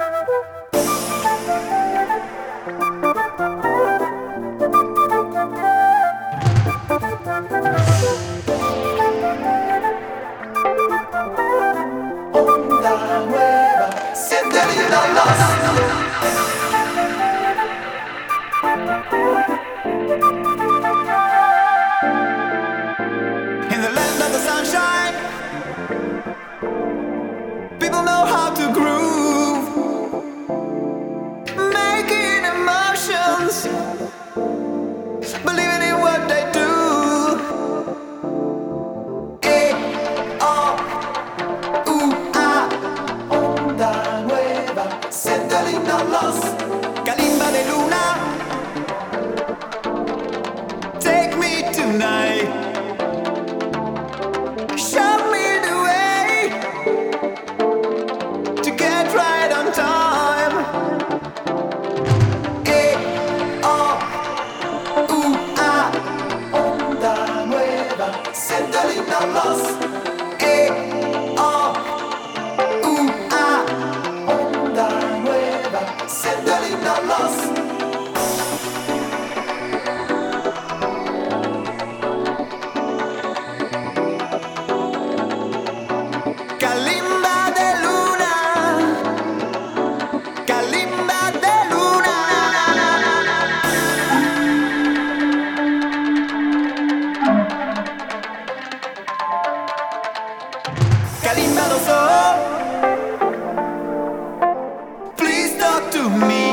Onda nueva, senderina lost. In the land of the sunshine, people know how to groove, making emotions, believing in what they do. Eh, oh, onda nueva, senderina lost. Kalimba de luna, take me tonight. Show me the way to get right on time. Eh, oh, onda nueva, senderina lost. Eh, oh, onda nueva, senderina lost. Kalimba de luna, kalimba de luna. Kalimba do sol, please talk to me.